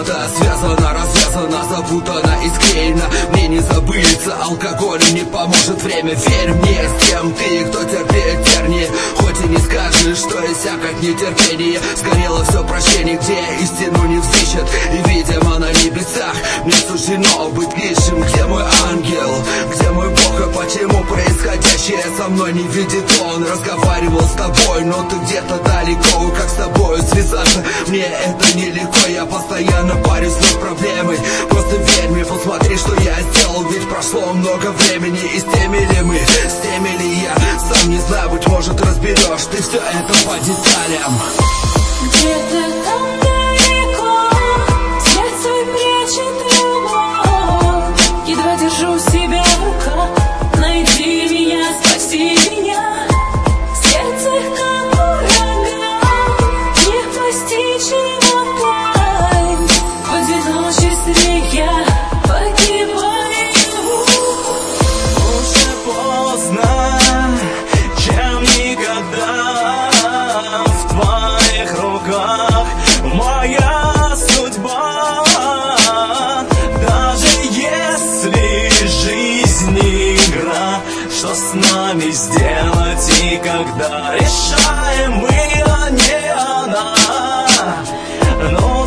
комната связана, развязана, запутана и склеена. Мне не забыться, алкоголь не поможет время. Верь мне, с кем ты, кто терпит тернее. Хоть и не скажешь, что иссякать нетерпение. Сгорело все прощение, где истину не взыщет. И видимо на небесах мне суждено быть лишним. Где мой ангел, где мой Бог, и почему происходящее со мной не видит он? Разговаривал с тобой, но ты где-то далеко. Как с тобой связаться, мне это нелегко. Я постоянно парюсь над проблемой. Просто верь мне, посмотри, что я сделал. Ведь прошло много времени. И с теми ли мы, с теми ли я, сам не знаю, быть может разберешь ты все это по деталям. Где-то там далеко сердце прячет любовь. Едва держу себя в руках. Найди меня, спаси меня. Сердце как ураган, не постичь его тайн. В одиночестве я погибаю. Уже поздно, чем никогда. В твоих руках моя судьба. Даже если жизнь игра, что с нами сделать и когда решаем мы, а не она. Ну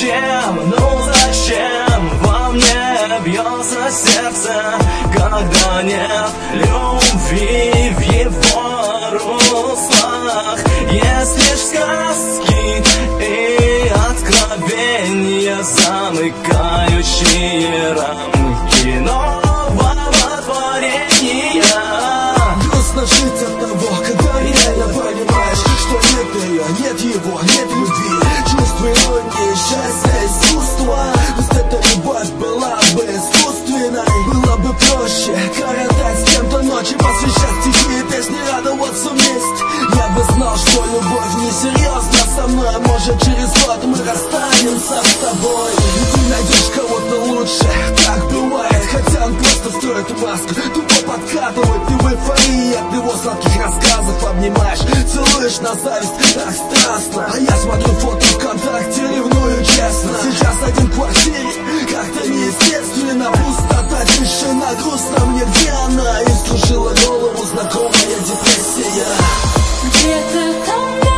зачем во мне бьется сердце, когда нет любви в его руслах? Есть лишь сказки и откровения, замыкающие рамки нового творения. Грустно жить от того, когда реально понимаешь, что нет ее, нет его, нет любви. Чувствую не счастье, искусство. Пусть эта любовь была бы искусственной. Было бы проще коротать с кем-то ночи, посвящать стихи и песни, радоваться вместе. Я бы знал, что любовь несерьезна со мной. Может, через год мы расстанемся с тобой, и ты найдешь кого-то лучше. Так бывает, хотя он просто строит маску, тупо подкатывает. Ты в эйфории от его сладких рассказов обнимаешь, целуешь на зависть, так страстно. А я смотрю фото ВКонтакте, ревную честно. Сейчас один в квартире, как-то неестественно. Пустота, тишина, грустно мне, где она? И скружила голову знакомая депрессия. Где-то там